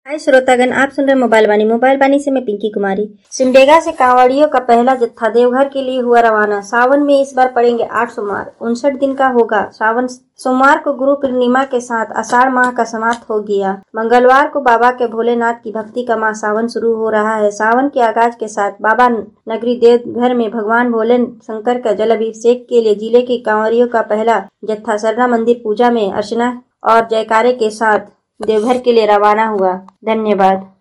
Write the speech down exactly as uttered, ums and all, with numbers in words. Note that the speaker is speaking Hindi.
हाय श्रोतागण, आप सुन रहे मोबाइल वाणी मोबाइल वाणी से मैं पिंकी कुमारी। सिमडेगा से कांवड़ियों का पहला जत्था देवघर के लिए हुआ रवाना। सावन में इस बार पड़ेंगे आठ सोमवार। उनसठ दिन का होगा सावन। सोमवार को गुरु पूर्णिमा के साथ आषाढ़ माह का समाप्त हो गया। मंगलवार को बाबा के भोलेनाथ की भक्ति का माह सावन शुरू हो रहा है। सावन के आगाज के साथ बाबा नगरी देवघर में भगवान भोले शंकर का जल अभिषेक के लिए जिले के कांवड़ियों का पहला जत्था सरना मंदिर पूजा में अर्चना और जयकारे के साथ देवघर के लिए रवाना हुआ। धन्यवाद।